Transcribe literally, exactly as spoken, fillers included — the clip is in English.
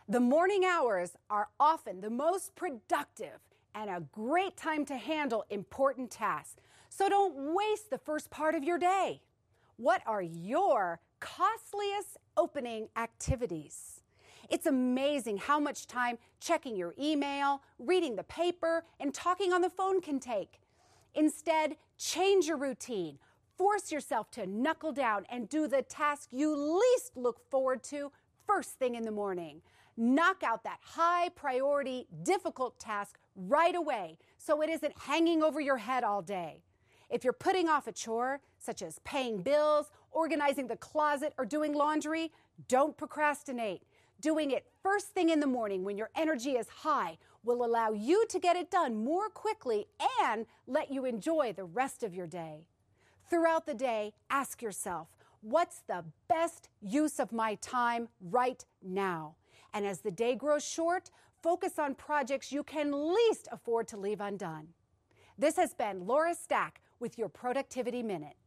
The morning hours are often the most productive and a great time to handle important tasks. So don't waste the first part of your day. What are your costliest opening activities? It's amazing how much time checking your email, reading the paper, and talking on the phone can take. Instead, change your routine. Force yourself to knuckle down and do the task you least look forward to first thing in the morning. Knock out that high priority, difficult task right away so it isn't hanging over your head all day. If you're putting off a chore, such as paying bills, organizing the closet, or doing laundry, don't procrastinate. Doing it first thing in the morning when your energy is high will allow you to get it done more quickly and let you enjoy the rest of your day. Throughout the day, ask yourself, what's the best use of my time right now? And as the day grows short, focus on projects you can least afford to leave undone. This has been Laura Stack with your Productivity Minute.